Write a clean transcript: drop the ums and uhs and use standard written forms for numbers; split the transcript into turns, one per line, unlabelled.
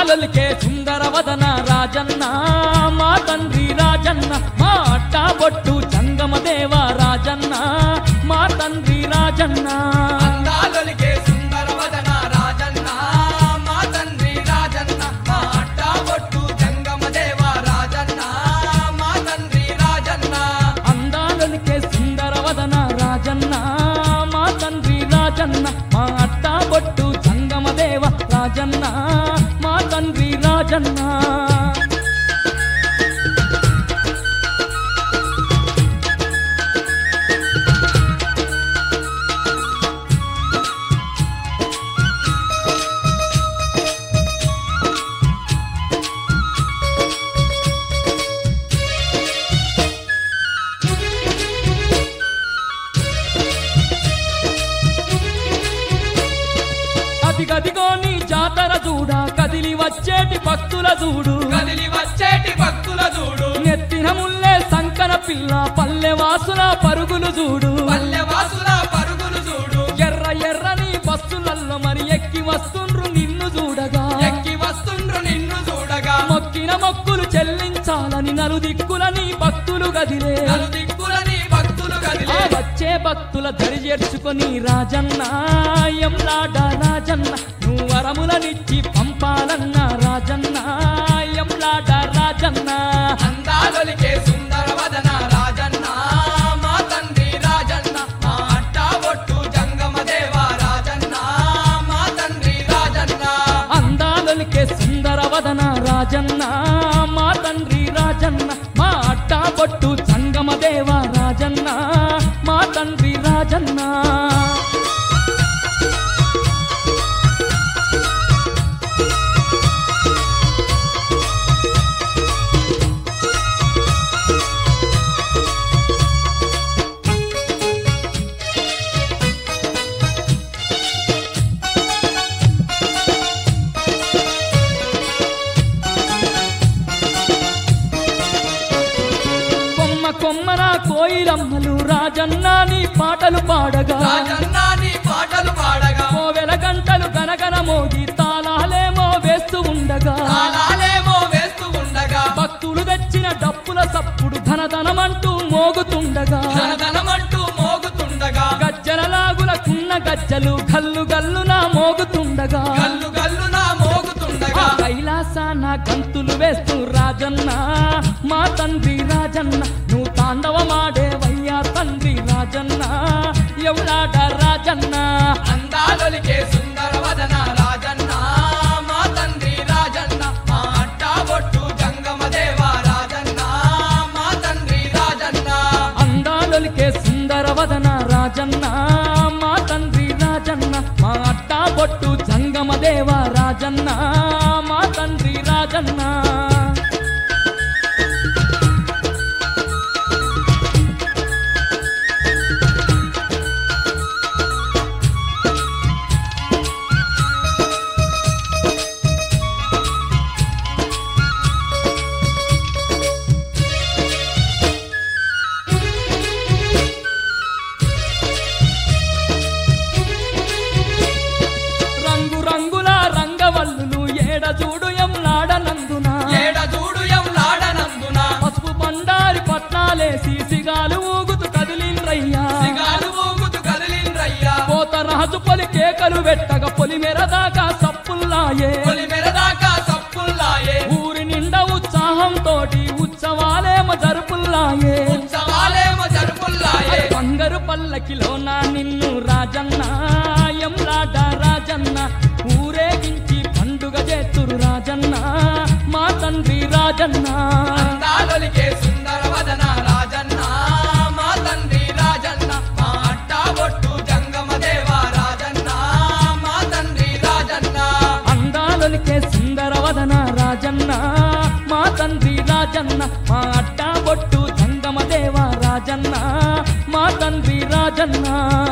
అందాలొలికే సుందరవదన రాజన్న మా తండ్రి రాజన్న మా అట్టా బొట్టు జంగమ దేవ రాజన్న మా తండ్రి రాజన్న
అందాలొలికే సుందరవదన రాజన్న మా తండ్రి రాజన్న మా అట్టా బొట్టు జంగమ దేవ రాజన్న మా తండ్రి రాజన్న
అందాలొలికే సుందరవదన రాజన్న మా తండ్రి రాజన్న మా అట్టా బొట్టు జంగమ దేవ రాజన్న మా తండ్రి రాజన్న అదిగదిగో నీ జాతర చూడ కదిలి వచ్చేటి భక్తుల చూడు
కదిలి వచ్చేటి భక్తుల చూడు
నెత్తిన ముల్లే సంకన పిల్ల పల్లె వాసుల పరుగులు చూడు
పల్లెవాసుల పరుగులు చూడు
ఎర్ర ఎర్రని బస్సులల్లో మరి ఎక్కి వస్తుండ్రు నిన్ను చూడగా
ఎక్కి వస్తుండ్రు నిన్ను చూడగా
మొక్కిన మొక్కులు చెల్లించాలని నలుదిక్కులని భక్తులు గదిలే
నలుదిక్కులని భక్తులు కదిలే
వచ్చే భక్తుల దరి చేర్చుకొని రాజన్న ఎంలాడ రాజన్న నువ్వు వరములనిచ్చి పంపాలన్న రాజన్న ఎంలాడ రాజన్న
అందాలొలికే సుందరవదన రాజన్న మా తండ్రి రాజన్న మా అట్టా బొట్టు జంగమ దేవ రాజన్న మా తండ్రి రాజన్న
అందాలొలికే సుందరవదన రాజన్న మా తండ్రి రాజన్న మా అట్టా బొట్టు సంగమ దేవ రాజన్న మా తండ్రి రాజన్న కొమ్మ కొమ్మన కోయిలమ్మలు రాజన్న నీ పాటలు పాడగా
రాజన్న నీ పాటలు పాడగా
కోవెల గంటలు గనగన మోగి తాళాలేమో వేస్తూ ఉండగా
తాళాలేమో వేస్తూ ఉండగా
భక్తులు తెచ్చిన డప్పుల సప్పుడు ధనధనమంటూ మోగుతుండగా
ధనధనమంటూ మోగుతుండగా
గజ్జలలాగులకున్న గజ్జలు గల్లు గల్లున మోగుతుండగా
గల్లు గల్లున మోగుతుండగా
కైలాసాన గంతులు వేస్తూ రాజన్న మా తండ్రి రాజన్న నువ్వు తాండవమాడేవయ్యా తండ్రి రాజన్న ఎవలాడ రాజన్న
అందాలొలికే సుందరవదన రాజన్న మా తండ్రి రాజన్న మా అట్టా బొట్టు జంగమ దేవ రాజన్న మా తండ్రి రాజన్న
అందాలొలికే సుందరవదన రాజన్న మా తండ్రి రాజన్న మా అట్టా బొట్టు జంగమ దేవ రాజన్న మా తండ్రి రాజన్న రంగు రంగుల రంగవల్లులు ఏడ చూడు ఎంలాడనందున
ఏడ చూడు ఎంలాడనందున
పసుపు బండారి పట్నాలేసి సిగాలు ఊగుతూ కదిలిండ్రయ్యా
సిగాలు ఊగుతూ కదిలిండ్రయ్యా
పోత రాజు పొలి కేకలు పెట్టగా పొలి మెరదాకా సప్పుల్లాయే
పొలిమెరదాకా సప్పుల్లాయే
ఊరి నిండా ఉత్సాహంతోటి ఉత్సవాలేమ జరుపుల్లాయే
ఉత్సవాలేమో జరుపుల్లాయే
బంగారు పల్లకిలో నా నిన్ను రాజన్న ఎంలాడ రాజన్న ఊరేగించి పండుగ చేతురు రాజన్న మా తండ్రి రాజన్న
అందాలొలికే సుందరవదన రాజన్న మా తండ్రి రాజన్న మా అట్టా బొట్టు జంగమ దేవ రాజన్న మా తండ్రి రాజన్న
అందాలొలికే సుందరవదన రాజన్న మా తండ్రి రాజన్న మా అట్టా బొట్టు జంగమ దేవ రాజన్న మా తండ్రి రాజన్న